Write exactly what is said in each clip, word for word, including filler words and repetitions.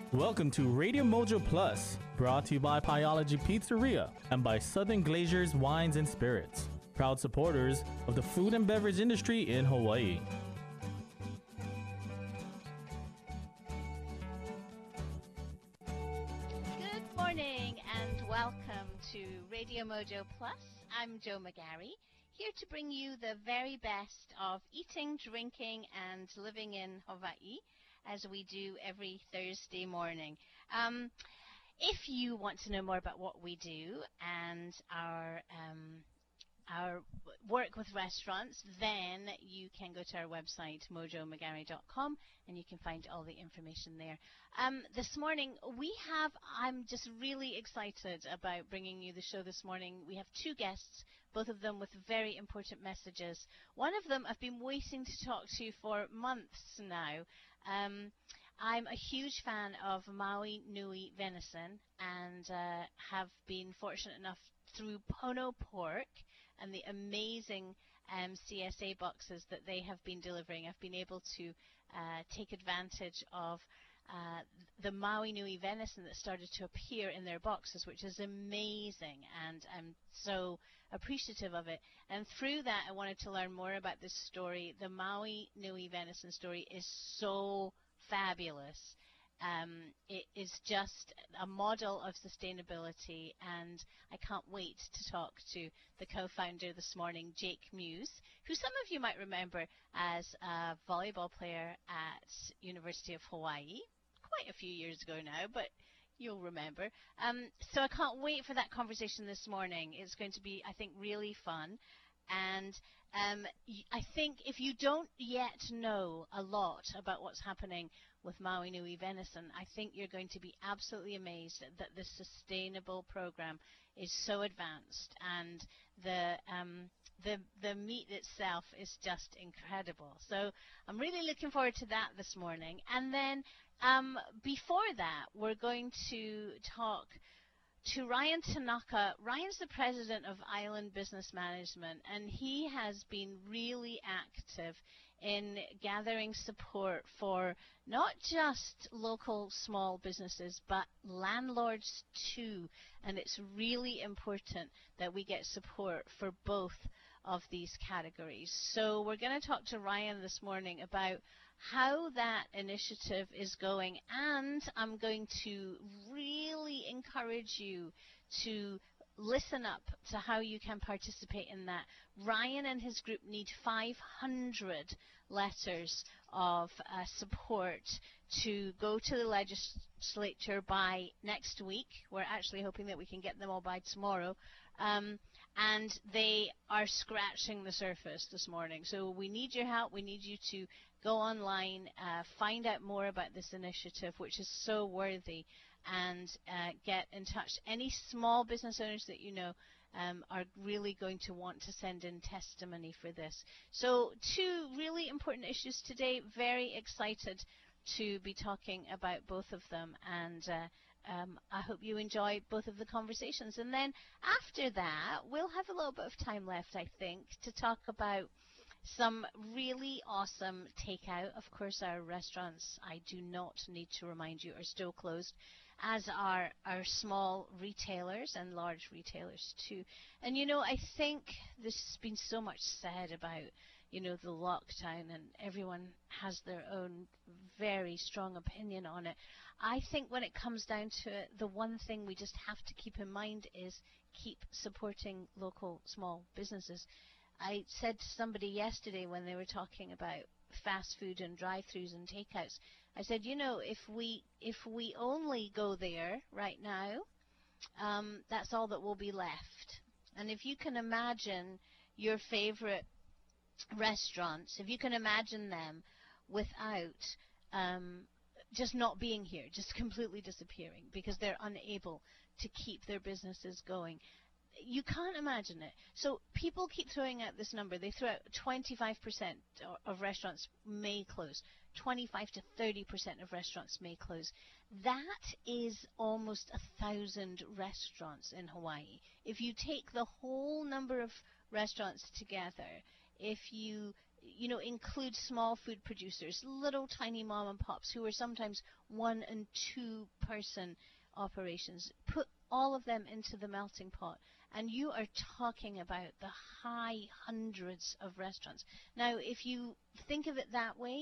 Welcome to Radio Mojo Plus, brought to you by Pyology Pizzeria and by Southern Glazers Wines and Spirits, proud supporters of the food and beverage industry in Hawaii. Good morning and welcome to Radio Mojo Plus. I'm Jo McGarry, here to bring you the very best of eating, drinking, and living in Hawaii, as we do every Thursday morning. Um, if you want to know more about what we do and our um, our work with restaurants, then you can go to our website, mojo mcgarry dot com, and you can find all the information there. Um, this morning, we have, I'm just really excited about bringing you the show this morning. We have two guests, both of them with very important messages. One of them I've been waiting to talk to for months now. Um, I'm a huge fan of Maui Nui venison and uh, have been fortunate enough through Pono Pork and the amazing um, C S A boxes that they have been delivering. I've been able to uh, take advantage of uh, the Maui Nui venison that started to appear in their boxes, which is amazing, and I'm so appreciative of it. And through that, I wanted to learn more about this story. The Maui Nui venison story is so fabulous. Um, it is just a model of sustainability, and I can't wait to talk to the co-founder this morning, Jake Muse, who some of you might remember as a volleyball player at University of Hawaii, quite a few years ago now, but you'll remember. Um, so I can't wait for that conversation this morning. It's going to be, I think, really fun. And um, I think if you don't yet know a lot about what's happening with Maui Nui venison, I think you're going to be absolutely amazed that this sustainable program is so advanced, and the um, the the meat itself is just incredible. So I'm really looking forward to that this morning. And then um, before that, we're going to talk to Ryan Tanaka. Ryan's the president of Island Business Management, and he has been really active in gathering support for not just local small businesses, but landlords too. And it's really important that we get support for both of these categories. So we're going to talk to Ryan this morning about how that initiative is going, and I'm going to really encourage you to listen up to how you can participate in that. Ryan and his group need five hundred letters of uh, support to go to the legislature by next week. We're actually hoping that we can get them all by tomorrow. Um, and they are scratching the surface this morning. So we need your help. We need you to go online, uh, find out more about this initiative, which is so worthy, and uh, get in touch. Any small business owners that you know um, are really going to want to send in testimony for this. So two really important issues today. Very excited to be talking about both of them, and uh, um, I hope you enjoy both of the conversations. And then after that, we'll have a little bit of time left, I think, to talk about some really awesome takeout. Of course, our restaurants, I do not need to remind you, are still closed, as are our small retailers and large retailers too. And you know, I think there's been so much said about, you know, the lockdown, and everyone has their own very strong opinion on it. I think when it comes down to it, the one thing we just have to keep in mind is keep supporting local small businesses. I said to somebody yesterday when they were talking about fast food and drive-thrus and takeouts, I said, you know, if we if we only go there right now, um, that's all that will be left. And if you can imagine your favorite restaurants, if you can imagine them without um, just not being here, just completely disappearing because they're unable to keep their businesses going, you can't imagine it. So people keep throwing out this number. They throw out twenty-five percent of restaurants may close. twenty-five to thirty percent of restaurants may close. That is almost a thousand restaurants in Hawaii. If you take the whole number of restaurants together, if you you know, include small food producers, little tiny mom and pops who are sometimes one and two person operations. Put all of them into the melting pot, and you are talking about the high hundreds of restaurants. Now, if you think of it that way,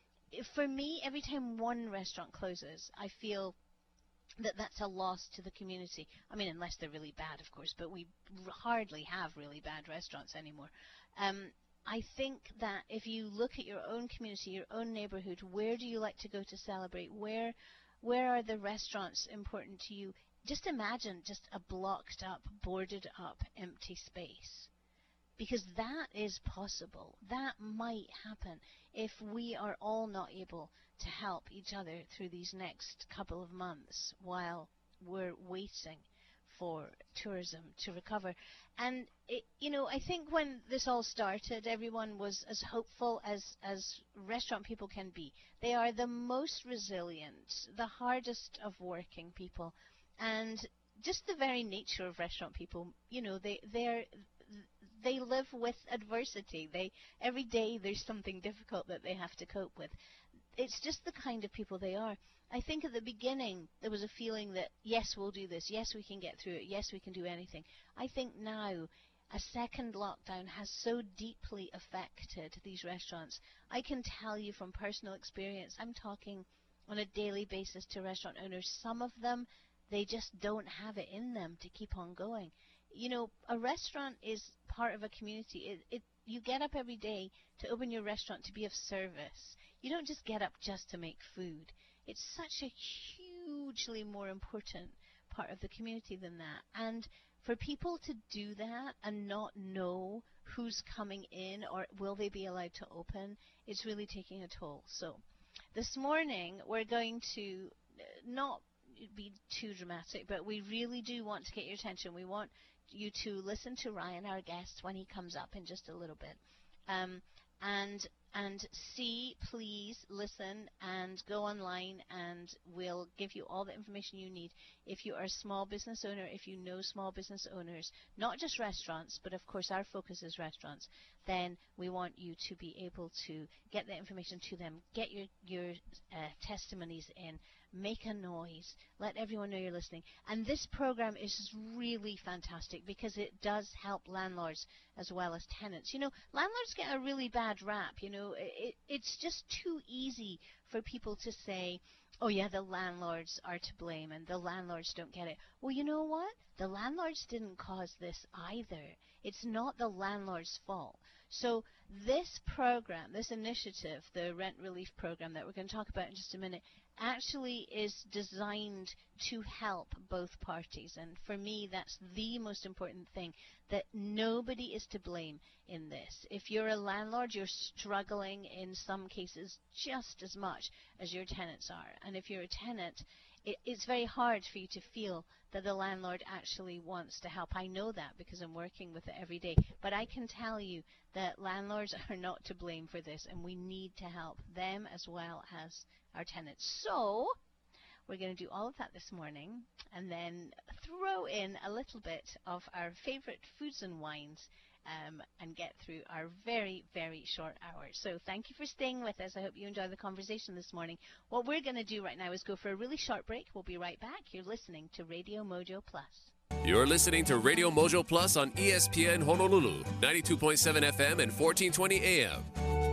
for me, every time one restaurant closes, I feel that that's a loss to the community. I mean, unless they're really bad, of course, but we r- hardly have really bad restaurants anymore. Um, I think that if you look at your own community, your own neighborhood, where do you like to go to celebrate? Where, where are the restaurants important to you? Just imagine just a blocked up, boarded up, empty space. Because that is possible. That might happen if we are all not able to help each other through these next couple of months while we're waiting for tourism to recover. And, it, you know, I think when this all started, everyone was as hopeful as, as restaurant people can be. They are the most resilient, the hardest of working people. And just the very nature of restaurant people, you know, they, they're... They live with adversity. They every day there's something difficult that they have to cope with. It's just the kind of people they are. I think at the beginning there was a feeling that, yes, we'll do this. Yes, we can get through it. Yes, we can do anything. I think now a second lockdown has so deeply affected these restaurants. I can tell you from personal experience, I'm talking on a daily basis to restaurant owners. Some of them, they just don't have it in them to keep on going. You know, a restaurant is part of a community. It, it, you get up every day to open your restaurant to be of service. You don't just get up just to make food. It's such a hugely more important part of the community than that. And for people to do that and not know who's coming in or will they be allowed to open, it's really taking a toll. So this morning we're going to not be too dramatic, but we really do want to get your attention. We want you to listen to Ryan, our guest, when he comes up in just a little bit. Um, and and see, please listen and go online, and we'll give you all the information you need. If you are a small business owner, if you know small business owners, not just restaurants, but of course our focus is restaurants, then we want you to be able to get the information to them, get your, your uh, testimonies in, make a noise, let everyone know you're listening. And this program is really fantastic because it does help landlords as well as tenants. You know, landlords get a really bad rap. You know, it, it's just too easy for people to say, oh yeah, the landlords are to blame and the landlords don't get it. Well, you know what? The landlords didn't cause this either. It's not the landlord's fault. So this program, this initiative, the rent relief program that we're going to talk about in just a minute, actually is designed to help both parties. And for me, that's the most important thing, that nobody is to blame in this. If you're a landlord, you're struggling in some cases just as much as your tenants are. And if you're a tenant, it, it's very hard for you to feel that the landlord actually wants to help. I know that because I'm working with it every day. But I can tell you that landlords are not to blame for this, and we need to help them as well as our tenants. So we're going to do all of that this morning and then throw in a little bit of our favorite foods and wines um, and get through our very, very short hour. So thank you for staying with us. I hope you enjoyed the conversation this morning. What we're going to do right now is go for a really short break. We'll be right back. You're listening to Radio Mojo Plus. You're listening to Radio Mojo Plus on E S P N Honolulu, ninety-two point seven F M and fourteen twenty A M.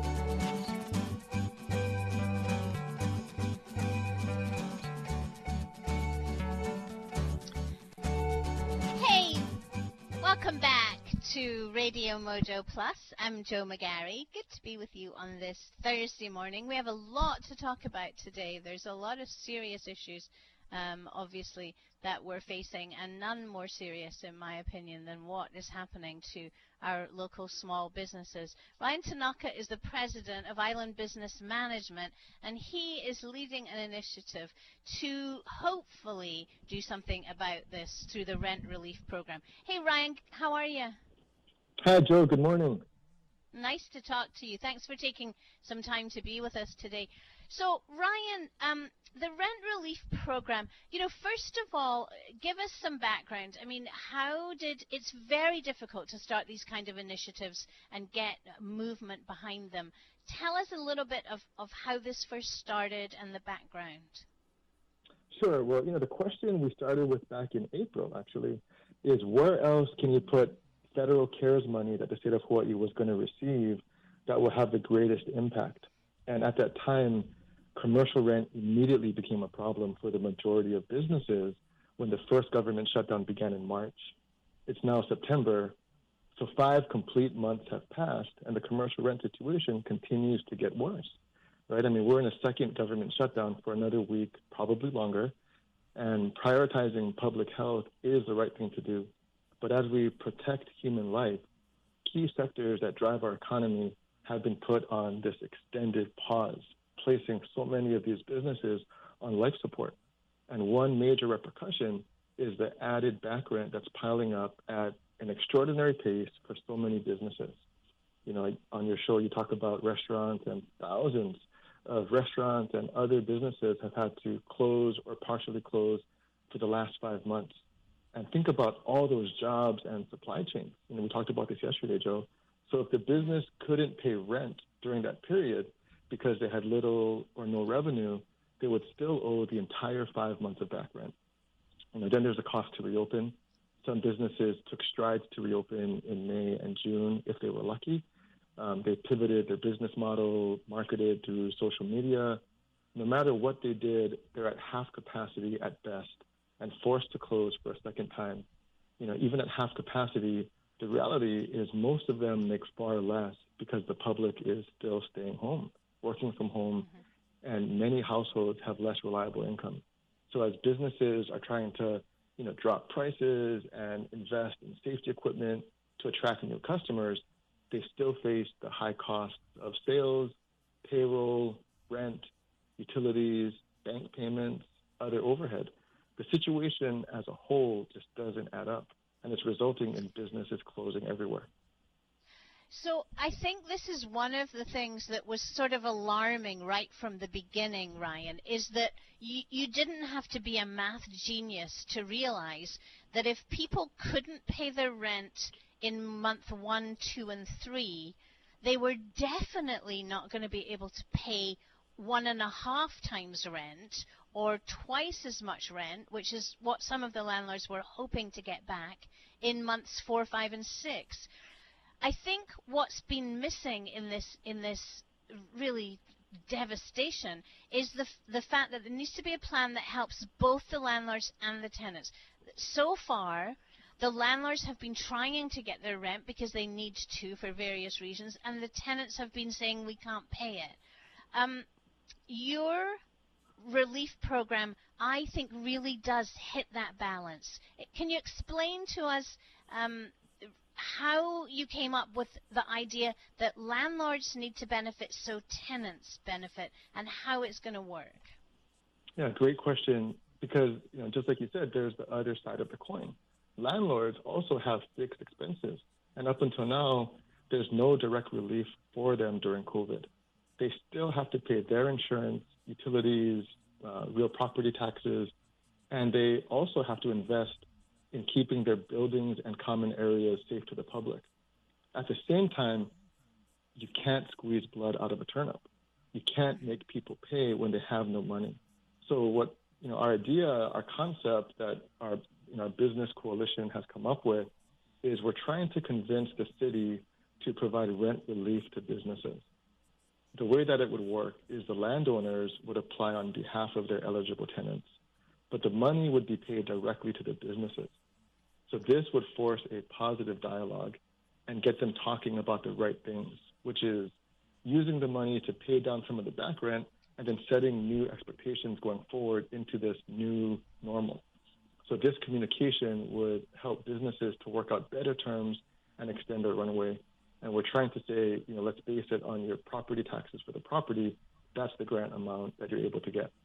Hey, welcome back to Radio Mojo Plus. I'm Jo McGarry. Good to be with you on this Thursday morning. We have a lot to talk about today. There's a lot of serious issues, um, obviously, that we're facing, and none more serious, in my opinion, than what is happening to our local small businesses. Ryan Tanaka is the president of Island Business Management, and he is leading an initiative to hopefully do something about this through the rent relief program. Hey, Ryan, how are you? Hi, Jo. Good morning. Nice to talk to you. Thanks for taking some time to be with us today. So, Ryan, um, the rent relief program, you know, first of all, give us some background. I mean, how did, it's very difficult to start these kind of initiatives and get movement behind them. Tell us a little bit of, of how this first started and the background. Sure. Well, you know, the question we started with back in April, actually, is where else can you put federal CARES money that the state of Hawaii was going to receive that will have the greatest impact? And at that time, commercial rent immediately became a problem for the majority of businesses when the first government shutdown began in March. It's now September, so five complete months have passed, and the commercial rent situation continues to get worse, right? I mean, we're in a second government shutdown for another week, probably longer, and prioritizing public health is the right thing to do. But as we protect human life, key sectors that drive our economy have been put on this extended pause, placing so many of these businesses on life support. And one major repercussion is the added back rent that's piling up at an extraordinary pace for so many businesses. You know, on your show, you talk about restaurants, and thousands of restaurants and other businesses have had to close or partially close for the last five months. And think about all those jobs and supply chains. You know, we talked about this yesterday, Joe. So if the business couldn't pay rent during that period because they had little or no revenue, they would still owe the entire five months of back rent. And then there's a cost to reopen. Some businesses took strides to reopen in May and June if they were lucky. Um, they pivoted their business model, marketed through social media. No matter what they did, they're at half capacity at best and forced to close for a second time. You know, even at half capacity, the reality is most of them make far less because the public is still staying home, working from home, mm-hmm. and many households have less reliable income. So as businesses are trying to, you know, drop prices and invest in safety equipment to attract new customers, they still face the high costs of sales, payroll, rent, utilities, bank payments, other overhead. The situation as a whole just doesn't add up, and it's resulting in businesses closing everywhere. So I think this is one of the things that was sort of alarming right from the beginning, Ryan, is that you, you didn't have to be a math genius to realize that if people couldn't pay their rent in month one, two, and three, they were definitely not going to be able to pay one and a half times rent or twice as much rent, which is what some of the landlords were hoping to get back in months four, five, and six. I think what's been missing in this in this really devastation is the the fact that there needs to be a plan that helps both the landlords and the tenants. So far, the landlords have been trying to get their rent because they need to for various reasons, and the tenants have been saying we can't pay it. Um, your relief program, I think, really does hit that balance. Can you explain to us um, how you came up with the idea that landlords need to benefit so tenants benefit, and how it's going to work? Yeah, great question, because, you know, just like you said, there's the other side of the coin. Landlords also have fixed expenses, and up until now, there's no direct relief for them during COVID. They still have to pay their insurance, utilities, uh, real property taxes, and they also have to invest in keeping their buildings and common areas safe to the public. At the same time, you can't squeeze blood out of a turnip. You can't make people pay when they have no money. So what, you know, our idea, our concept that our, you know, our business coalition has come up with is we're trying to convince the city to provide rent relief to businesses. The way that it would work is the landowners would apply on behalf of their eligible tenants, but the money would be paid directly to the businesses. So this would force a positive dialogue and get them talking about the right things, which is using the money to pay down some of the back rent and then setting new expectations going forward into this new normal. So this communication would help businesses to work out better terms and extend their runway. And we're trying to say, you know, let's base it on your property taxes for the property. That's the grant amount that you're able to get.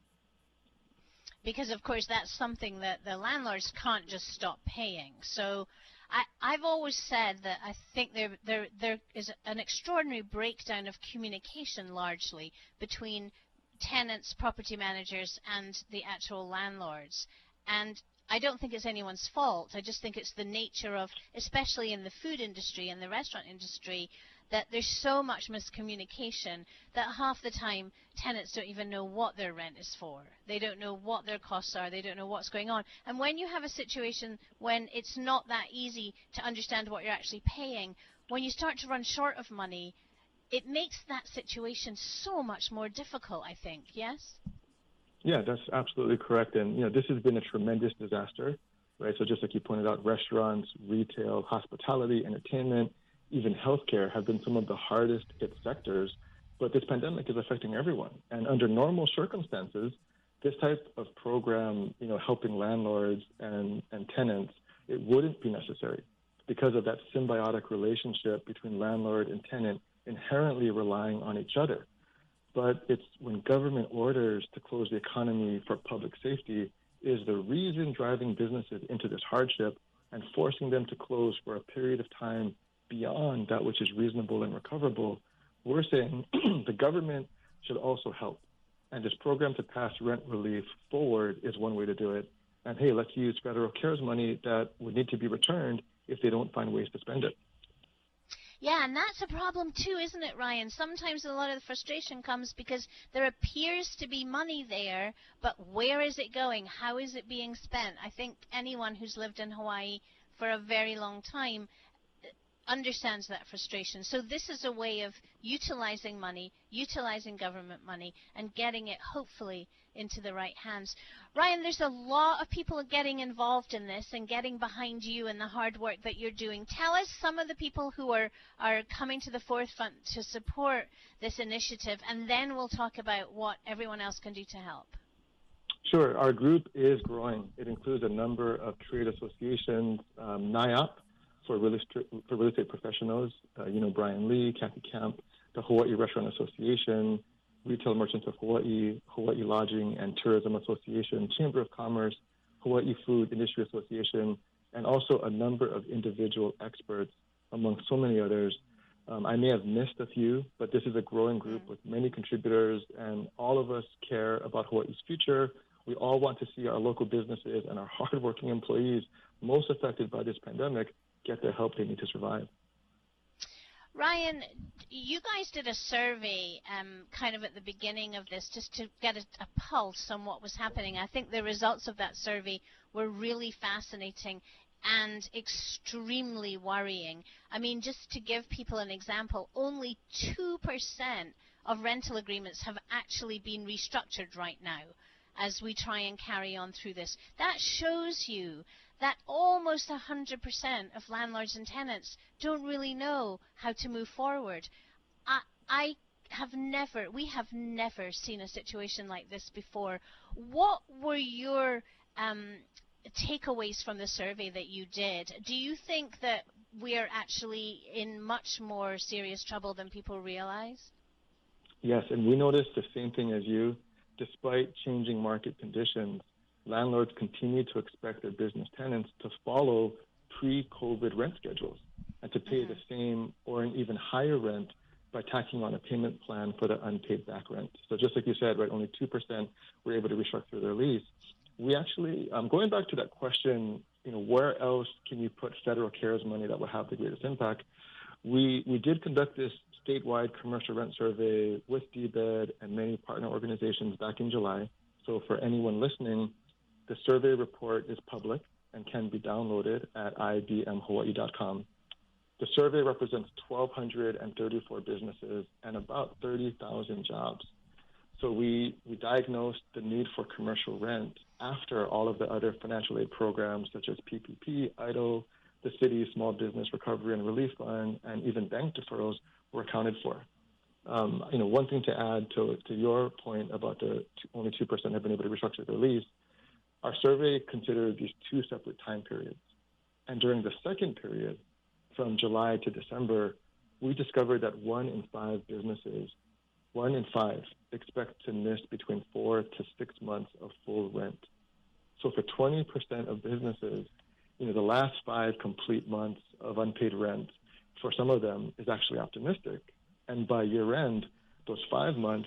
Because, of course, that's something that the landlords can't just stop paying. So I, I've always said that I think there, there, there is an extraordinary breakdown of communication largely between tenants, property managers, and the actual landlords. And I don't think it's anyone's fault. I just think it's the nature of, especially in the food industry and the restaurant industry, that there's so much miscommunication that half the time tenants don't even know what their rent is for. They don't know what their costs are. They don't know what's going on. And when you have a situation when it's not that easy to understand what you're actually paying, when you start to run short of money, it makes that situation so much more difficult, I think, yes? Yeah, that's absolutely correct. And, you know, this has been a tremendous disaster, right? So just like you pointed out, restaurants, retail, hospitality, entertainment, even healthcare have been some of the hardest hit sectors, but this pandemic is affecting everyone. And under normal circumstances, this type of program, you know, helping landlords and, and tenants, it wouldn't be necessary because of that symbiotic relationship between landlord and tenant inherently relying on each other. But it's when government orders to close the economy for public safety is the reason driving businesses into this hardship and forcing them to close for a period of time beyond that which is reasonable and recoverable. We're saying the government should also help. And this program to pass rent relief forward is one way to do it. And hey, let's use federal CARES money that would need to be returned if they don't find ways to spend it. Yeah, and that's a problem too, isn't it, Ryan? Sometimes a lot of the frustration comes because there appears to be money there, but where is it going? How is it being spent? I think anyone who's lived in Hawaii for a very long time understands that frustration. So this is a way of utilizing money, utilizing government money, and getting it hopefully into the right hands. Ryan, there's a lot of people getting involved in this and getting behind you and the hard work that you're doing. Tell us some of the people who are, are coming to the forefront to support this initiative, and then we'll talk about what everyone else can do to help. Sure. Our group is growing. It includes a number of trade associations, um, N I O P, for real estate, for real estate professionals, uh, you know, Brian Lee, Kathy Camp, the Hawaii Restaurant Association, Retail Merchants of Hawaii, Hawaii Lodging and Tourism Association, Chamber of Commerce, Hawaii Food Industry Association, and also a number of individual experts, among so many others. Um, I may have missed a few, but this is a growing group with many contributors, and all of us care about Hawaii's future. We all want to see our local businesses and our hardworking employees most affected by this pandemic get the help they need to survive. Ryan, you guys did a survey um, kind of at the beginning of this just to get a, a pulse on what was happening. I think the results of that survey were really fascinating and extremely worrying. I mean, just to give people an example, only two percent of rental agreements have actually been restructured right now as we try and carry on through this. That shows you that almost one hundred percent of landlords and tenants don't really know how to move forward. I, I have never, we have never seen a situation like this before. What were your um, takeaways from the survey that you did? Do you think that we are actually in much more serious trouble than people realize? Yes, and we noticed the same thing as you. Despite changing market conditions, landlords continue to expect their business tenants to follow pre-COVID rent schedules and to pay mm-hmm. the same or an even higher rent by tacking on a payment plan for the unpaid back rent. So just like you said, right, only two percent were able to restructure their lease. We actually, um, going back to that question, you know, where else can you put federal CARES money that will have the greatest impact? We we did conduct this statewide commercial rent survey with D B E D and many partner organizations back in July. So for anyone listening, the survey report is public and can be downloaded at I B M Hawaii dot com. The survey represents one thousand two hundred thirty-four businesses and about thirty thousand jobs. So we, we diagnosed the need for commercial rent after all of the other financial aid programs such as P P P, E I D L, the city's Small Business Recovery and Relief Fund, and even bank deferrals were accounted for. Um, you know, one thing to add to, to your point about the two, only two percent have been able to restructure their lease, our survey considered these two separate time periods. And during the second period, from July to December, we discovered that one in five businesses, one in five, expect to miss between four to six months of full rent. So for twenty percent of businesses, you know, the last five complete months of unpaid rent for some of them is actually optimistic. And by year end, those five months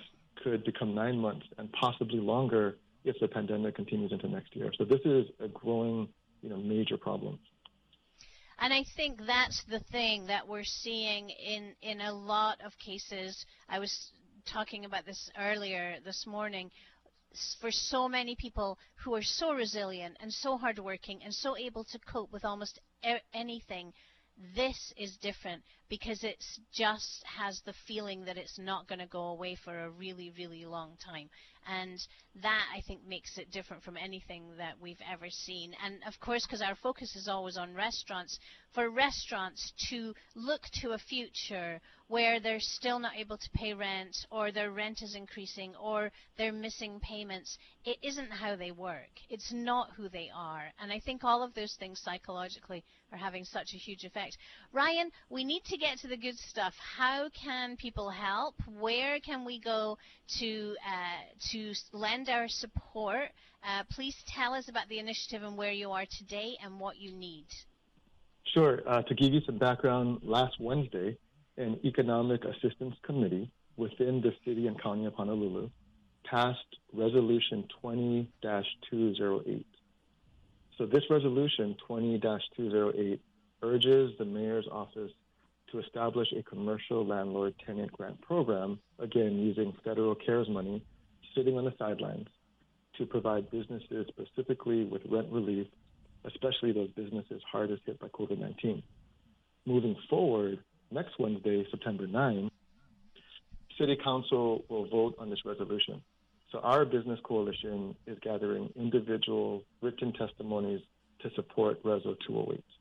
could become nine months and possibly longer if the pandemic continues into next year. So this is a growing, you know, major problem. And I think that's the thing that we're seeing in, in a lot of cases. I was talking about this earlier this morning. For so many people who are so resilient and so hardworking and so able to cope with almost er- anything, this is different because it just has the feeling that it's not going to go away for a really, really long time. And that, I think, makes it different from anything that we've ever seen. And, of course, because our focus is always on restaurants, for restaurants to look to a future where they're still not able to pay rent, or their rent is increasing, or they're missing payments, it isn't how they work. It's not who they are. And I think all of those things psychologically are having such a huge effect. Ryan, we need to get to the good stuff. How can people help? Where can we go to uh, to lend our support? Uh, please tell us about the initiative and where you are today and what you need. Sure. Uh, to give you some background, last Wednesday, an Economic Assistance Committee within the City and County of Honolulu passed Resolution twenty dash two oh eight. So this resolution, twenty dash two oh eight, urges the mayor's office to establish a commercial landlord-tenant grant program, again, using federal CARES money, sitting on the sidelines, to provide businesses specifically with rent relief, especially those businesses hardest hit by COVID nineteen. Moving forward, next Wednesday, September ninth, City Council will vote on this resolution. So our business coalition is gathering individual written testimonies to support Reso two oh eight.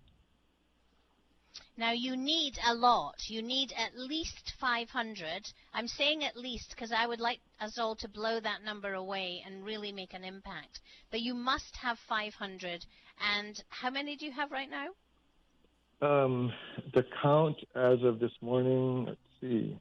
Now, you need a lot. You need at least five hundred. I'm saying at least because I would like us all to blow that number away and really make an impact. But you must have five hundred. And how many do you have right now? Um, the count as of this morning, let's see,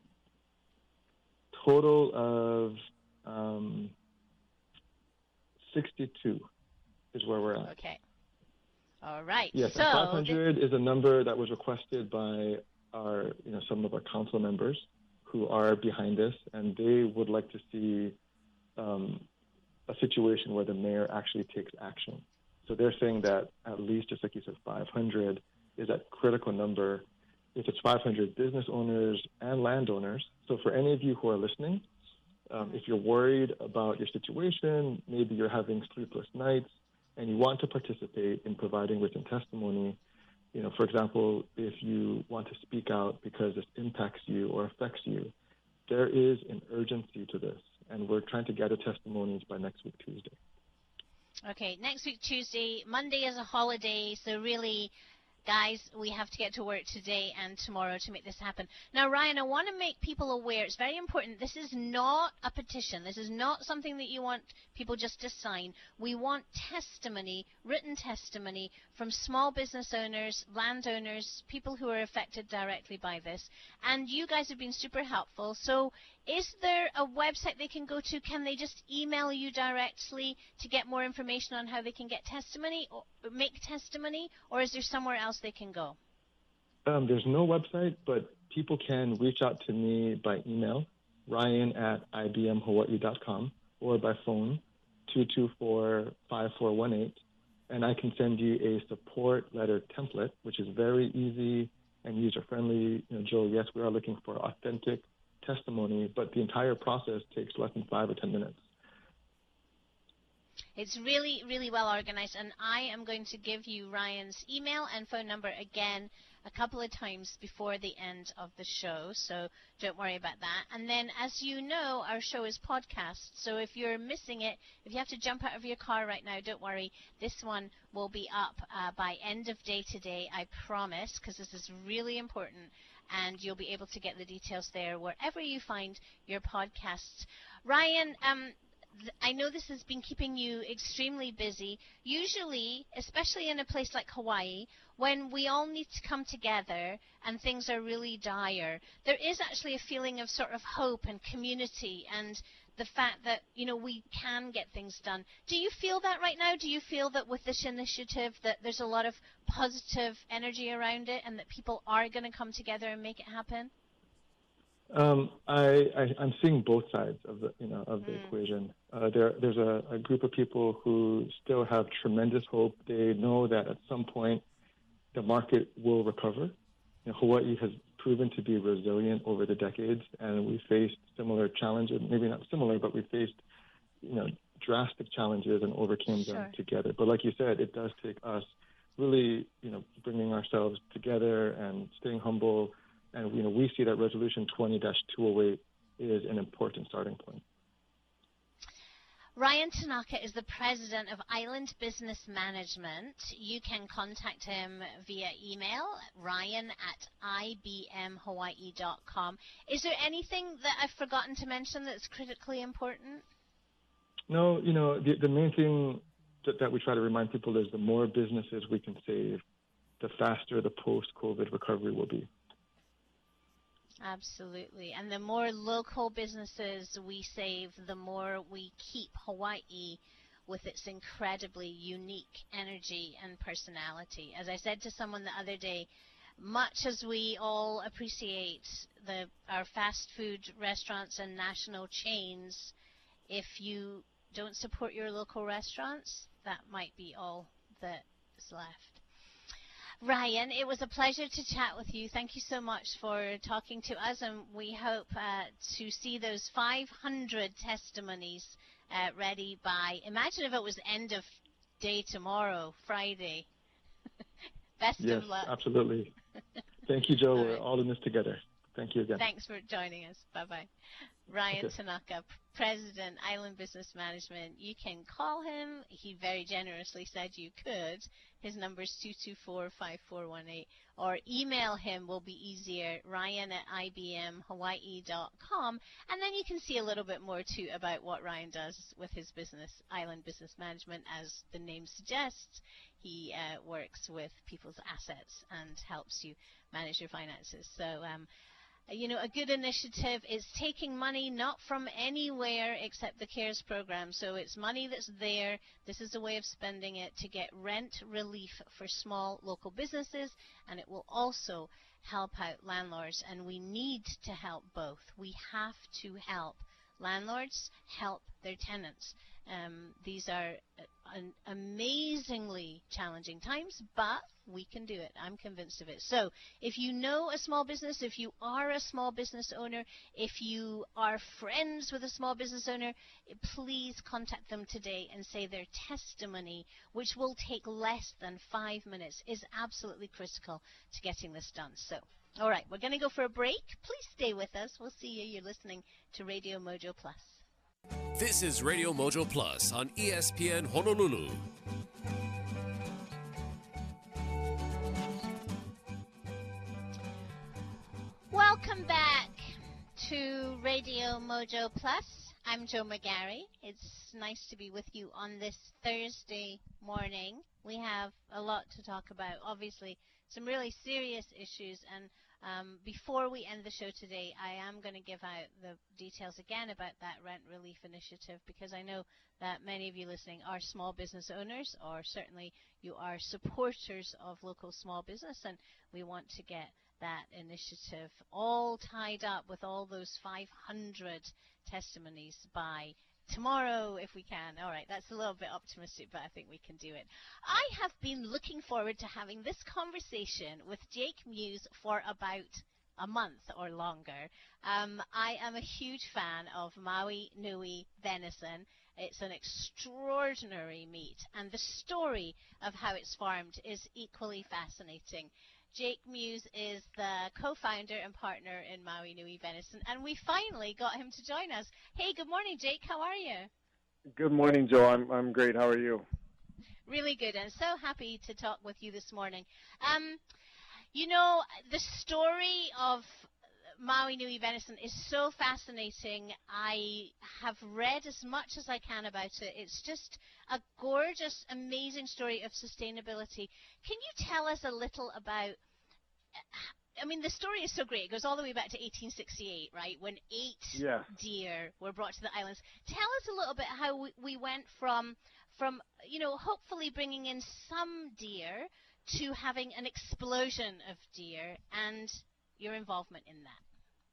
total of um, sixty-two is where we're at. Okay. All right. Yes, so five hundred is a number that was requested by our, you know, some of our council members who are behind this, and they would like to see um, a situation where the mayor actually takes action. So they're saying that at least, just like you said, five hundred is that critical number. If it's five hundred business owners and landowners, so for any of you who are listening, um, if you're worried about your situation, maybe you're having sleepless nights, and you want to participate in providing written testimony, you know, for example, if you want to speak out because this impacts you or affects you, there is an urgency to this, and we're trying to gather testimonies by next week, Tuesday. Okay, next week, Tuesday. Monday is a holiday, so really, guys, we have to get to work today and tomorrow to make this happen. Now, Ryan, I want to make people aware, it's very important, this is not a petition. This is not something that you want people just to sign. We want testimony, written testimony from small business owners, landowners, people who are affected directly by this. And you guys have been super helpful. So is there a website they can go to? Can they just email you directly to get more information on how they can get testimony or make testimony, or is there somewhere else they can go? Um, there's no website, but people can reach out to me by email, ryan at i b m hawaii dot com, or by phone, two two four, five four one eight, and I can send you a support letter template, which is very easy and user-friendly. You know, Joe, yes, we are looking for authentic testimony, but the entire process takes less than five or ten minutes. It's really, really well organized, and I am going to give you Ryan's email and phone number again a couple of times before the end of the show, so don't worry about that. And then, as you know, our show is podcast, so if you're missing it, if you have to jump out of your car right now, don't worry. This one will be up uh, by end of day today, I promise, because this is really important, and you'll be able to get the details there wherever you find your podcasts. Ryan, um, I know this has been keeping you extremely busy. Usually, especially in a place like Hawaii, when we all need to come together and things are really dire, there is actually a feeling of sort of hope and community and the fact that, you know, we can get things done. Do you feel that right now? Do you feel that with this initiative that there's a lot of positive energy around it and that people are going to come together and make it happen? Um, I, I I'm seeing both sides of the you know of the Mm. equation. Uh, there there's a, a group of people who still have tremendous hope. They know that at some point the market will recover. You know, Hawaii has proven to be resilient over the decades, and we faced similar challenges. Maybe not similar, but we faced you know drastic challenges and overcame Sure. them together. But like you said, it does take us really you know bringing ourselves together and staying humble. And you know, we see that Resolution twenty dash two oh eight is an important starting point. Ryan Tanaka is the president of Island Business Management. You can contact him via email, ryan at i b m hawaii dot com. Is there anything that I've forgotten to mention that's critically important? No, you know, the, the main thing that, that we try to remind people is the more businesses we can save, the faster the post-COVID recovery will be. Absolutely. And the more local businesses we save, the more we keep Hawaii with its incredibly unique energy and personality. As I said to someone the other day, much as we all appreciate the our fast food restaurants and national chains, if you don't support your local restaurants, that might be all that is left. Ryan, it was a pleasure to chat with you. Thank you so much for talking to us, and we hope uh, to see those five hundred testimonies uh, ready by, imagine if it was end of day tomorrow, Friday. Best Yes, of luck. absolutely. Thank you, Joe. All We're right. all in this together. Thank you again. Thanks for joining us. Bye-bye. Ryan Okay. Tanaka, President, Island Business Management. You can call him. He very generously said you could. His number is two two four, five four one eight. Or email him will be easier, ryan at i b m hawaii dot com. And then you can see a little bit more, too, about what Ryan does with his business, Island Business Management. As the name suggests, he uh, works with people's assets and helps you manage your finances. So, um, you know, a good initiative is taking money not from anywhere except the CARES program. So it's money that's there. This is a way of spending it to get rent relief for small local businesses, and it will also help out landlords. And we need to help both. We have to help landlords help their tenants. Um, these are uh, an amazingly challenging times, but we can do it. I'm convinced of it. So if you know a small business, if you are a small business owner, if you are friends with a small business owner, please contact them today and say their testimony, which will take less than five minutes, is absolutely critical to getting this done. So, all right, we're going to go for a break. Please stay with us. We'll see you. You're listening to Radio Mojo Plus. This is Radio Mojo Plus on E S P N Honolulu. Welcome back to Radio Mojo Plus. I'm Joe McGarry. It's nice to be with you on this Thursday morning. We have a lot to talk about. Obviously, some really serious issues, and Um, before we end the show today, I am going to give out the details again about that rent relief initiative, because I know that many of you listening are small business owners, or certainly you are supporters of local small business, and we want to get that initiative all tied up with all those five hundred testimonies by tomorrow, if we can. All right, that's a little bit optimistic, but I think we can do it. I have been looking forward to having this conversation with Jake Muse for about a month or longer. Um, I am a huge fan of Maui Nui venison. It's an extraordinary meat, and the story of how it's farmed is equally fascinating. Jake Muse is the co-founder and partner in Maui Nui Venison, and we finally got him to join us. Hey, good morning, Jake. How are you? Good morning, Joe. I'm I'm great. How are you? Really good, and so happy to talk with you this morning. Um, you know, the story of Maui Nui Venison is so fascinating. I have read as much as I can about it. It's just a gorgeous, amazing story of sustainability. Can you tell us a little about, I mean, the story is so great. It goes all the way back to eighteen sixty-eight, right, when eight Yeah. deer were brought to the islands. Tell us a little bit how we, we went from, from, you know, hopefully bringing in some deer to having an explosion of deer, and your involvement in that.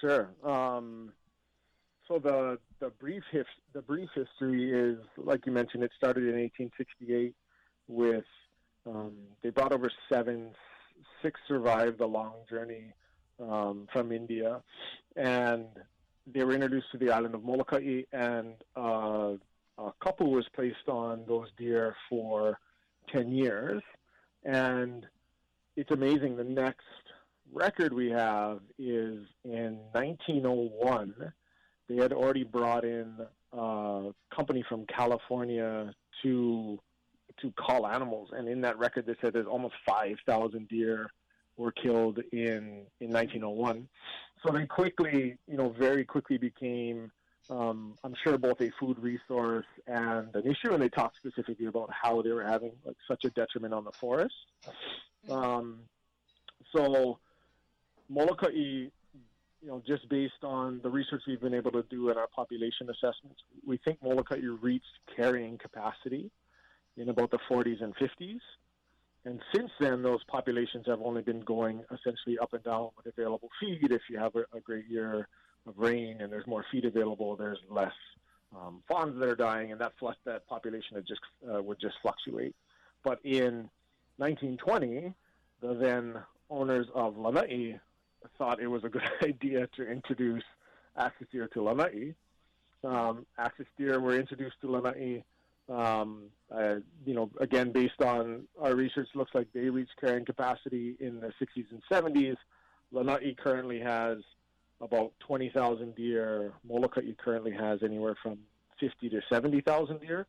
sure. Um, so the the brief hif- the brief history is, like you mentioned, it started in eighteen sixty-eight with um, they brought over seven, six survived the long journey um, from India, and they were introduced to the island of Molokai, and uh, a couple was placed on those deer for ten years, and it's amazing. The next record we have is in nineteen oh one. They had already brought in a company from California to to call animals, and in that record they said there's almost five thousand deer were killed in in nineteen oh one. So they quickly, you know, very quickly became, um, I'm sure, both a food resource and an issue, and they talked specifically about how they were having like such a detriment on the forest. Um, so Molokai, you know, just based on the research we've been able to do in our population assessments, we think Molokai reached carrying capacity in about the forties and fifties. And since then, those populations have only been going essentially up and down with available feed. If you have a, a great year of rain and there's more feed available, there's less um, fawns that are dying, and that fl- that population would just uh, would just fluctuate. But in nineteen twenty, the then owners of Lanai thought it was a good idea to introduce axis deer to Lanai. Um, axis deer were introduced to Lanai. Um, uh, you know, again, based on our research, looks like they reached carrying capacity in the sixties and seventies. Lanai currently has about twenty thousand deer. Molokai currently has anywhere from fifty to seventy thousand deer.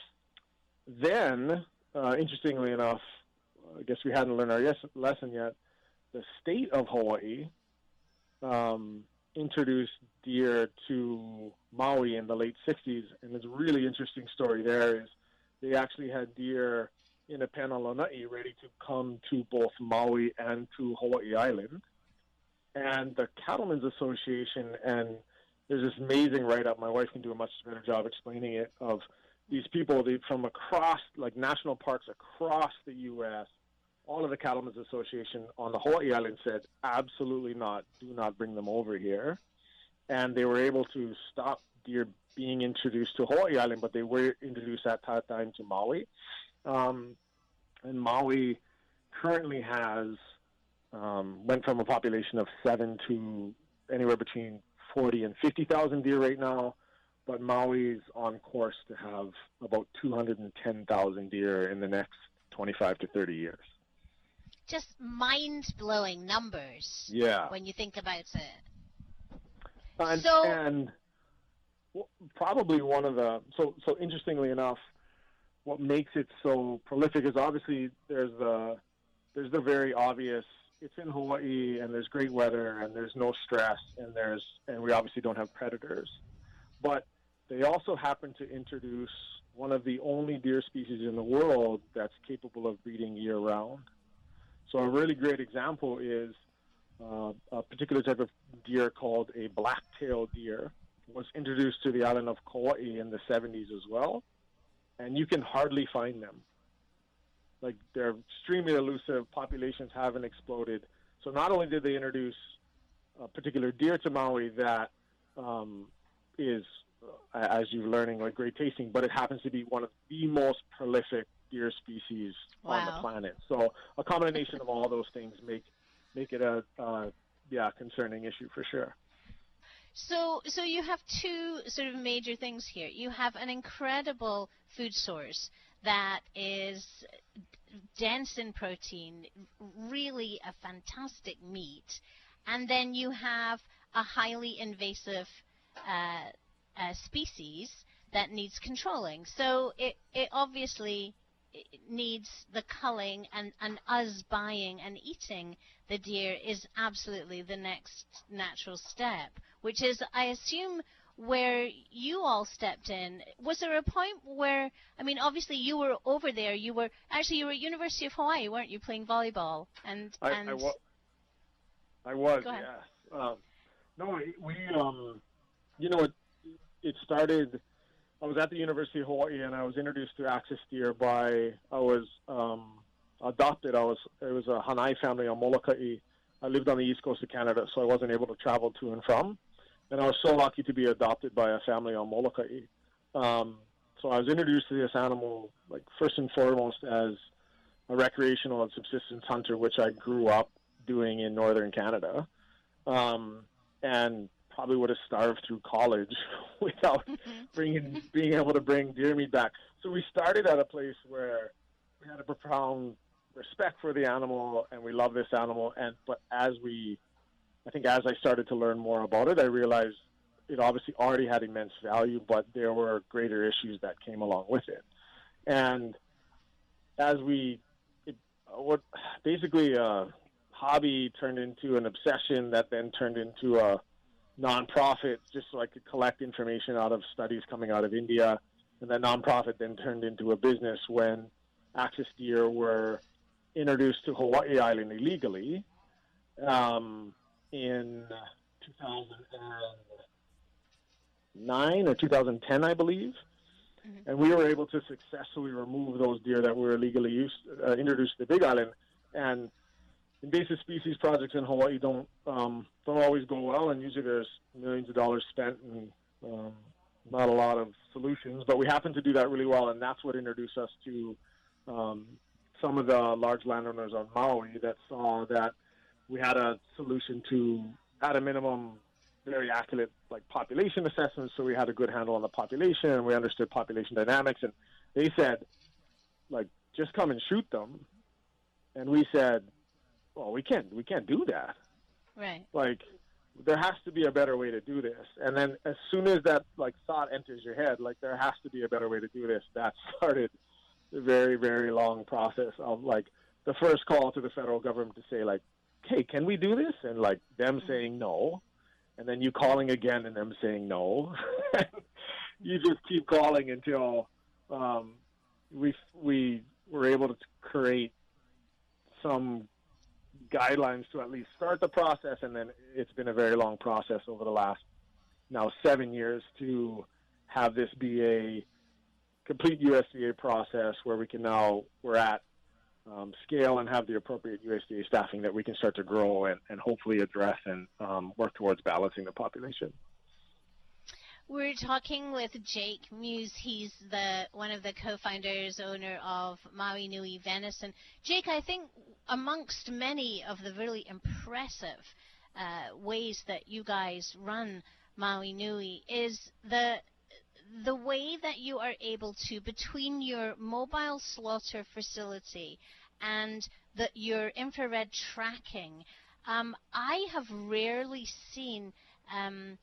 Then, uh, interestingly enough, I guess we hadn't learned our yes- lesson yet, the state of Hawaii um, introduced deer to Maui in the late sixties, and it's a really interesting story there is they actually had deer in a pen on Lanai ready to come to both Maui and to Hawaii Island. And the Cattlemen's Association, and there's this amazing write-up, my wife can do a much better job explaining it, of these people they, from across, like national parks across the U S, all of the Cattlemen's Association on the Hawaii Island said, absolutely not, do not bring them over here. And they were able to stop deer being introduced to Hawaii Island, but they were introduced at that time to Maui. Um, and Maui currently has, um, went from a population of seven to anywhere between forty and fifty thousand deer right now, but Maui's on course to have about two hundred ten thousand deer in the next twenty-five to thirty years. Just mind-blowing numbers. Yeah. When you think about it. And, so, and probably one of the so so interestingly enough, what makes it so prolific is obviously there's the there's the very obvious. It's in Hawaii and there's great weather and there's no stress and there's and we obviously don't have predators, but they also happen to introduce one of the only deer species in the world that's capable of breeding year-round. So a really great example is uh, a particular type of deer called a black-tailed deer. Was introduced to the island of Kauai in the seventies as well, and you can hardly find them. Like, they're extremely elusive, populations haven't exploded. So not only did they introduce a particular deer to Maui that um, is, uh, as you're learning, like great tasting, but it happens to be one of the most prolific deer species wow. on the planet. So a combination of all those things make make it a uh, yeah concerning issue for sure. So, so you have two sort of major things here. You have an incredible food source that is dense in protein, really a fantastic meat, and then you have a highly invasive uh, uh, species that needs controlling. So it, it obviously needs the culling, and, and us buying and eating the deer is absolutely the next natural step, which is, I assume, where you all stepped in. Was there a point where, I mean, obviously you were over there, you were, actually you were at University of Hawaii, weren't you, playing volleyball? And, I, and I, wa- I was, Go ahead. yes. Um, no, we, um, you know, it, it started, I was at the University of Hawaii and I was introduced to axis deer by, I was um, adopted, I was, it was a Hanai family on Molokai I lived on the east coast of Canada, so I wasn't able to travel to and from. And I was so lucky to be adopted by a family on Molokai. Um, so I was introduced to this animal, like first and foremost, as a recreational and subsistence hunter, which I grew up doing in northern Canada, um, and probably would have starved through college without bringing being able to bring deer meat back. So we started at a place where we had a profound respect for the animal, and we love this animal. And but as we, I think, as I started to learn more about it, I realized it obviously already had immense value, but there were greater issues that came along with it. And as we, it, what basically a hobby turned into an obsession that then turned into a nonprofit, just so I could collect information out of studies coming out of India. And that nonprofit then turned into a business when axis deer were introduced to Hawaii Island illegally um, in two thousand nine or two thousand ten, I believe. Mm-hmm. And we were able to successfully remove those deer that were illegally used, uh, introduced to the Big Island. And invasive species projects in Hawaii don't um, don't always go well, and usually there's millions of dollars spent and um, not a lot of solutions. But we happen to do that really well, and that's what introduced us to um, some of the large landowners on Maui that saw that we had a solution to, at a minimum, very accurate like population assessments. So we had a good handle on the population, and we understood population dynamics. And they said, like, just come and shoot them. And we said, well, we can't, we can't do that. Right. Like, there has to be a better way to do this. And then as soon as that, like, thought enters your head, like, there has to be a better way to do this, that started a very, very long process of, like, the first call to the federal government to say, like, hey, can we do this? And, like, them mm-hmm. saying no. And then you calling again and them saying no. You just keep calling until um, we we were able to create some guidelines to at least start the process, and then it's been a very long process over the last now seven years to have this be a complete U S D A process where we can now, we're at um, scale and have the appropriate U S D A staffing that we can start to grow and, and hopefully address and um, work towards balancing the population. We're talking with Jake Muse. He's the one of the co-founders, owner of Maui Nui Venison. Jake, I think amongst many of the really impressive uh, ways that you guys run Maui Nui is the the way that you are able to, between your mobile slaughter facility and the, your infrared tracking, um, I have rarely seen um,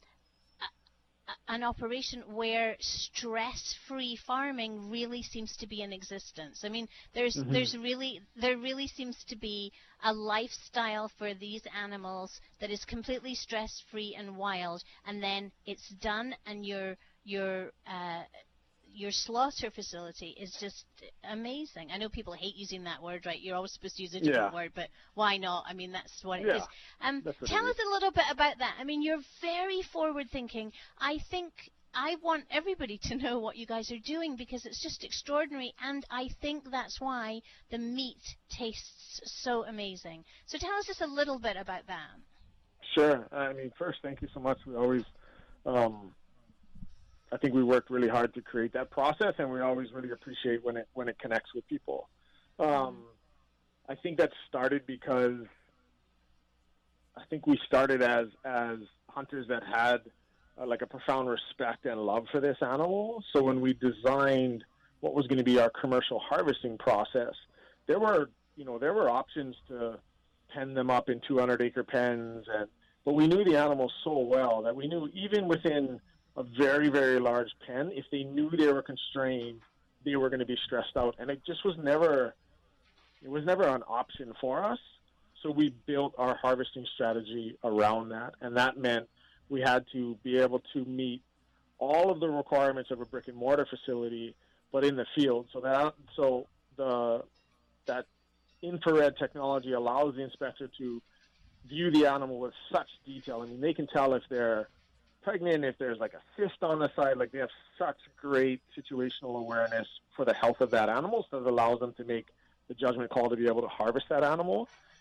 an operation where stress-free farming really seems to be in existence. I mean, there's mm-hmm. there's really there really seems to be a lifestyle for these animals that is completely stress-free and wild, and then it's done, and your your uh, your slaughter facility is just amazing. I know people hate using that word, right? You're always supposed to use a different yeah. word, but why not? I mean, that's what it yeah, is. Um, it tell is. us a little bit about that. I mean, you're very forward-thinking. I think I want everybody to know what you guys are doing because it's just extraordinary, and I think that's why the meat tastes so amazing. So tell us just a little bit about that. Sure. I mean, first, thank you so much. We always... Um, I think we worked really hard to create that process, and we always really appreciate when it when it connects with people. Um, I think that started because I think we started as as hunters that had uh, like a profound respect and love for this animal. So when we designed what was going to be our commercial harvesting process, there were you know there were options to pen them up in two hundred acre pens, and but we knew the animals so well that we knew even within a very, very large pen, if they knew they were constrained, they were going to be stressed out. And it just was never, it was never an option for us. So we built our harvesting strategy around that. And that meant we had to be able to meet all of the requirements of a brick and mortar facility, but in the field. So that, so the, that infrared technology allows the inspector to view the animal with such detail. I mean, they can tell if they're pregnant, if there's like a cyst on the side, like they have such great situational awareness for the health of that animal, so it allows them to make the judgment call to be able to harvest that animal.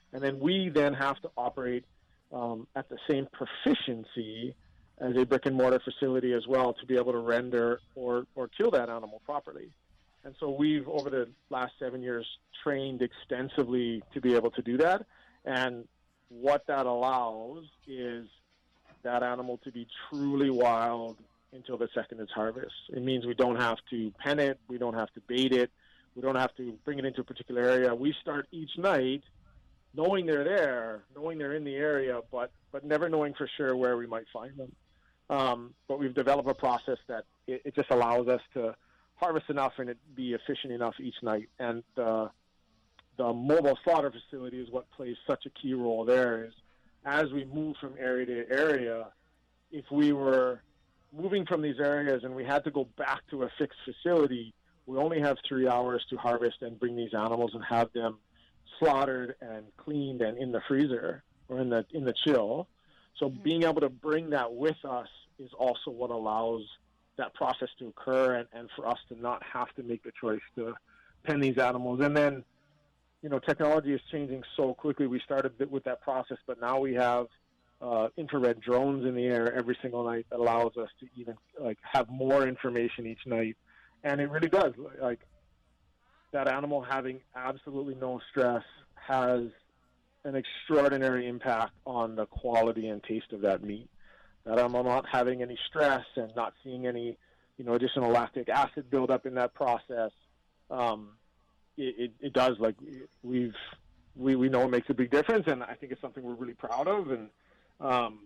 And then we then have to operate um, at the same proficiency as a brick and mortar facility as well to be able to render or, or kill that animal properly. And so we've, over the last seven years, trained extensively to be able to do that. And what that allows is that animal to be truly wild until the second it's harvest. It means we don't have to pen it, we don't have to bait it, we don't have to bring it into a particular area. We start each night knowing they're there, knowing they're in the area, but, but never knowing for sure where we might find them. Um, but we've developed a process that it, it just allows us to harvest enough and it be efficient enough each night. And uh, the mobile slaughter facility is what plays such a key role there. Is as we move from area to area, if we were moving from these areas and we had to go back to a fixed facility, we only have three hours to harvest and bring these animals and have them slaughtered and cleaned and in the freezer or in the in the chill. So being able to bring that with us is also what allows that process to occur and, and for us to not have to make the choice to pen these animals. And then, you know, technology is changing so quickly. We started with that process, but now we have uh, infrared drones in the air every single night that allows us to even like have more information each night. And it really does, like, that animal having absolutely no stress has an extraordinary impact on the quality and taste of that meat. That animal not having any stress and not seeing any, you know, additional lactic acid buildup in that process, um, it, it, it does, like, we've, we, we know it makes a big difference, and I think it's something we're really proud of. And, um,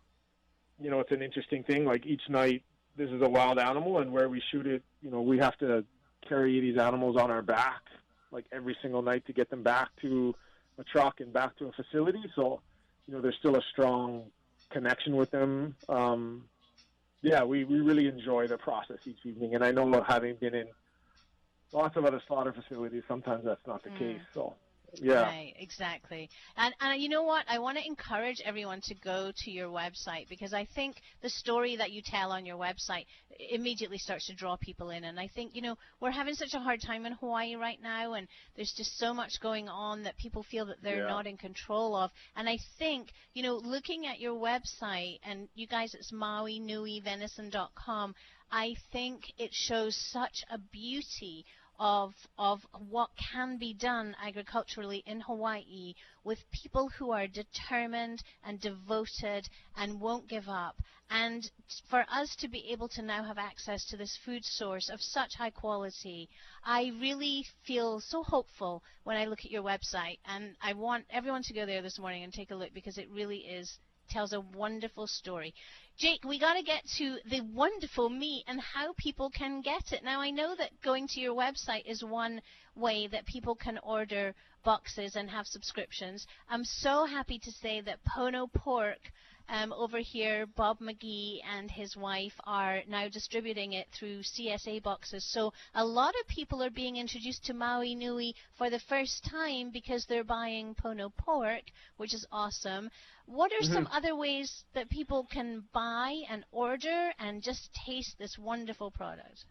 you know, it's an interesting thing, like, each night, this is a wild animal, and where we shoot it, you know, we have to carry these animals on our back, like, every single night to get them back to a truck and back to a facility. So, you know, there's still a strong connection with them. Um, yeah, we, we really enjoy the process each evening. And I know, having been in lots of other slaughter facilities, sometimes that's not the mm. case. So, yeah. Right, exactly. And, and you know what? I want to encourage everyone to go to your website, because I think the story that you tell on your website immediately starts to draw people in. And I think, you know, we're having such a hard time in Hawaii right now, and there's just so much going on that people feel that they're yeah. not in control of. And I think, you know, looking at your website, and you guys, it's Maui Nui Venison dot com, I think it shows such a beauty of of what can be done agriculturally in Hawaii with people who are determined and devoted and won't give up. And for us to be able to now have access to this food source of such high quality, I really feel so hopeful when I look at your website. And I want everyone to go there this morning and take a look, because it really is tells a wonderful story. Jake, we got to get to the wonderful meat and how people can get it. Now, I know that going to your website is one way that people can order boxes and have subscriptions. I'm so happy to say that Pono Pork um, over here, Bob McGee and his wife are now distributing it through C S A boxes. So a lot of people are being introduced to Maui Nui for the first time because they're buying Pono Pork, which is awesome. What are mm-hmm. some other ways that people can buy and order and just taste this wonderful product?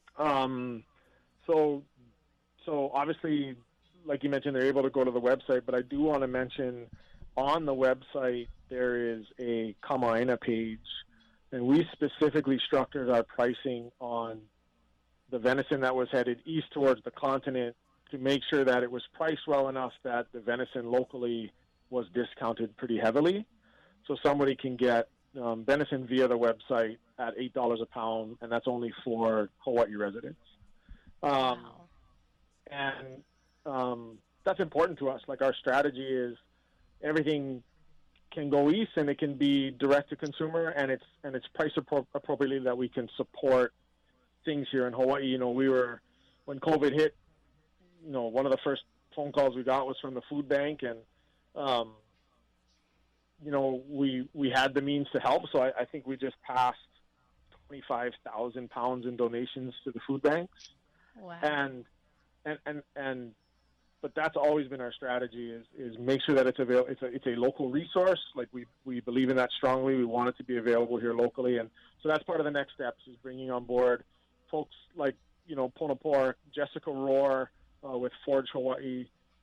Um, so, so obviously, like you mentioned, they're able to go to the website, but I do want to mention on the website there is a Kama'aina page, and we specifically structured our pricing on the venison that was headed east towards the continent to make sure that it was priced well enough that the venison locally was discounted pretty heavily. So somebody can get um, venison via the website at eight dollars a pound, and that's only for Hawaii residents. Um, wow. And um, that's important to us. Like, our strategy is everything can go east, and it can be direct to consumer, and it's and it's priced appro- appropriately that we can support things here in Hawaii. You know, we were, when COVID hit, you know, one of the first phone calls we got was from the food bank, and um, you know, we we had the means to help. So I, I think we just passed twenty-five thousand pounds in donations to the food banks. Wow. And and and and but that's always been our strategy, is is make sure that it's avail- it's a it's a local resource. Like, we we believe in that strongly. We want it to be available here locally, and so that's part of the next steps, is bringing on board folks like, you know, Pono Pork, Jessica Rohr uh, with Forge Hawaii,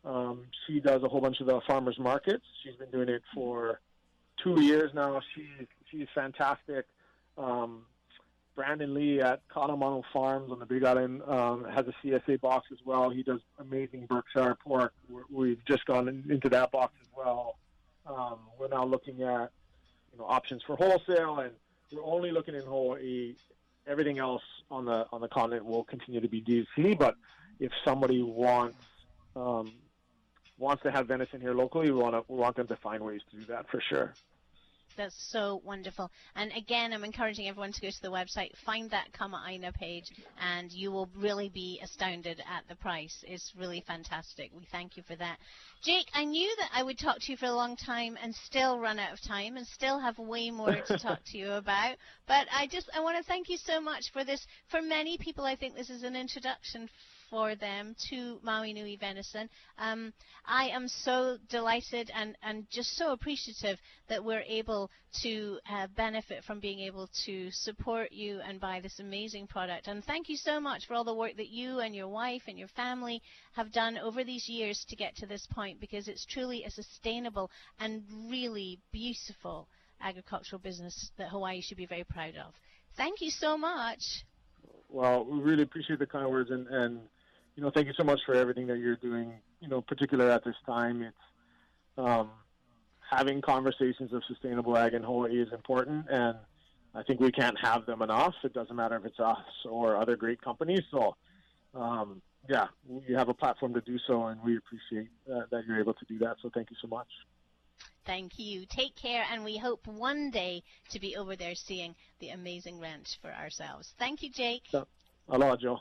Um, she does a whole bunch of the farmers markets. She's been doing it for two years now. She's she's fantastic. Um, Brandon Lee at Katamano Farms on the Big Island um, has a C S A box as well. He does amazing Berkshire pork. We're, we've just gone in, into that box as well. Um, we're now looking at you know options for wholesale, and we're only looking in Hawaii. Everything else on the on the continent will continue to be D C. But if somebody wants um, wants to have venison here locally, we want to we want them to find ways to do that for sure. That's so wonderful. And again, I'm encouraging everyone to go to the website, find that Kama'aina page, and you will really be astounded at the price. It's really fantastic. We thank you for that. Jake, I knew that I would talk to you for a long time and still run out of time and still have way more to talk to you about. But I just, I want to thank you so much for this. For many people, I think this is an introduction for them to Maui Nui venison. Um, I am so delighted and, and just so appreciative that we're able to uh, benefit from being able to support you and buy this amazing product. And thank you so much for all the work that you and your wife and your family have done over these years to get to this point, because it's truly a sustainable and really beautiful agricultural business that Hawaii should be very proud of. Thank you so much. Well, we really appreciate the kind words, and, and you know, thank you so much for everything that you're doing, you know, particularly at this time. It's um, having conversations of sustainable ag in Hawaii is important, and I think we can't have them enough. It doesn't matter if it's us or other great companies. So, um, yeah, you have a platform to do so, and we appreciate uh, that you're aloha to do that. So thank you so much. Thank you. Take care, and we hope one day to be over there seeing the amazing ranch for ourselves. Thank you, Jake. Yeah. Aloha, Joe.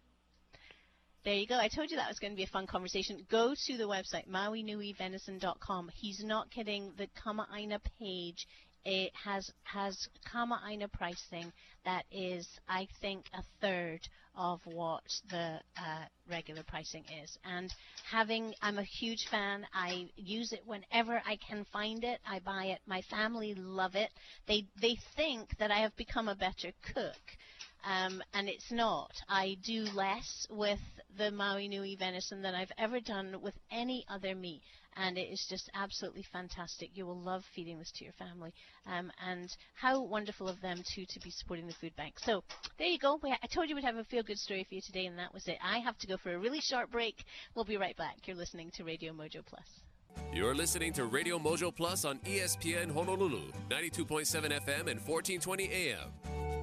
There you go. I told you that was going to be a fun conversation. Go to the website, maui nui venison dot com. He's not kidding. The Kama'aina page, it has has Kama'aina pricing that is, I think, a third of what the uh, regular pricing is. And having, I'm a huge fan. I use it whenever I can find it. I buy it. My family love it. They they think that I have become a better cook. Um, and it's not. I do less with the Maui Nui venison than I've ever done with any other meat, and it is just absolutely fantastic. You will love feeding this to your family, um, and how wonderful of them, too, to be supporting the food bank. So there you go. We ha- I told you we'd have a feel-good story for you today, and that was it. I have to go for a really short break. We'll be right back. You're listening to Radio Mojo Plus. You're listening to Radio Mojo Plus on E S P N Honolulu, ninety-two point seven F M and fourteen twenty A M.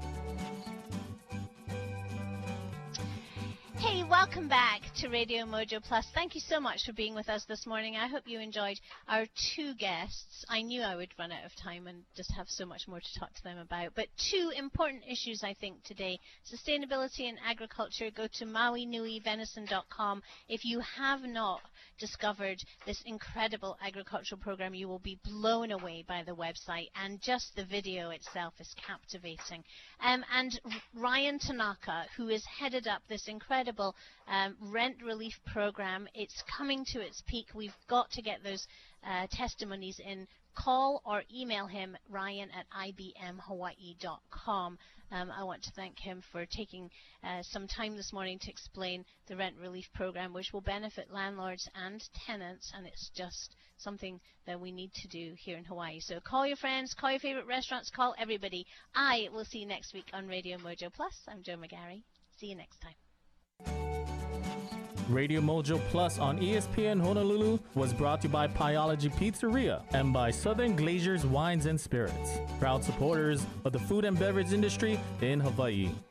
Hey, welcome back to Radio Mojo Plus. Thank you so much for being with us this morning. I hope you enjoyed our two guests. I knew I would run out of time and just have so much more to talk to them about. But two important issues, I think, today. Sustainability and agriculture. Go to maui nui venison dot com. If you have not discovered this incredible agricultural program, you will be blown away by the website, and just the video itself is captivating. Um, and Ryan Tanaka, who has headed up this incredible um, rent relief program, it's coming to its peak. We've got to get those uh, testimonies in. Call or email him, Ryan at I B M hawaii dot com. Um, I want to thank him for taking uh, some time this morning to explain the rent relief program, which will benefit landlords and tenants, and it's just something that we need to do here in Hawaii. So call your friends, call your favorite restaurants, call everybody. I will see you next week on Radio Mojo Plus. I'm Joe McGarry. See you next time. Radio Mojo Plus on E S P N Honolulu was brought to you by Pieology Pizzeria and by Southern Glazers Wines and Spirits, proud supporters of the food and beverage industry in Hawaii.